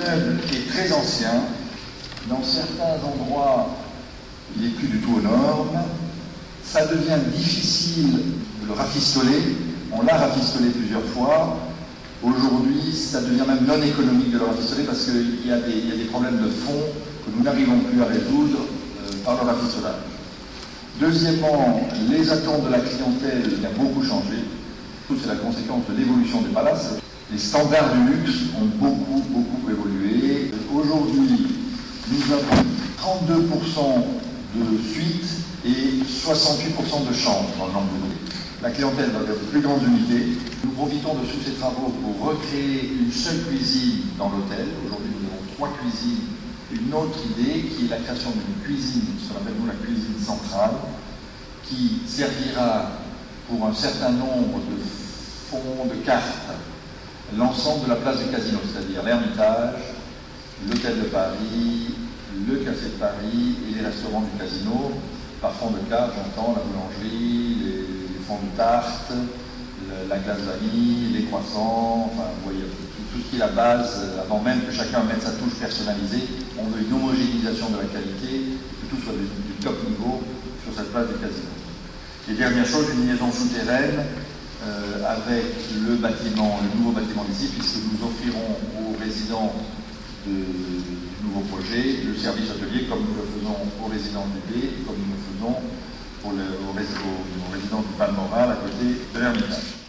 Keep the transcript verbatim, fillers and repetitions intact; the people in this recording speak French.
L'immeuble est très ancien. Dans certains endroits, il n'est plus du tout aux normes. Ça devient difficile de le rafistoler. On l'a rafistolé plusieurs fois. Aujourd'hui, ça devient même non économique de le rafistoler parce qu'il y a des, il y a des problèmes de fond que nous n'arrivons plus à résoudre euh, par le rafistolage. Deuxièmement, les attentes de la clientèle ont beaucoup changé. C'est la conséquence de l'évolution des palaces. Les standards du luxe ont beaucoup, beaucoup évolué. Aujourd'hui, nous avons trente-deux pour cent de suites et soixante-huit pour cent de chambres dans le nombre de nuits. La clientèle va vers de plus grandes unités. Nous profitons de tous ces travaux pour recréer une seule cuisine dans l'hôtel. Aujourd'hui, nous avons trois cuisines. Une autre idée qui est la création d'une cuisine, ce qu'on appelle nous la cuisine centrale, qui servira pour un certain nombre de fonds, de cartes, l'ensemble de la place du casino, c'est-à-dire l'Ermitage, l'Hôtel de Paris, le Café de Paris et les restaurants du casino. Par fond de carte, j'entends la boulangerie, les, les fonds de tarte, le, la glace vanille, les croissants, enfin, vous voyez, tout, tout ce qui est la base, avant même que chacun mette sa touche personnalisée. On veut une homogénéisation de la qualité, que tout soit du, du top niveau sur cette place du casino. Et dernière chose, une liaison souterraine euh, avec le bâtiment, le nouveau bâtiment d'ici, puisque nous offrirons aux résidents de, du nouveau projet le service atelier, comme nous le faisons aux résidents du B et comme nous le faisons pour le, aux, aux, aux résidents du Palmoral à côté de l'Ermitage.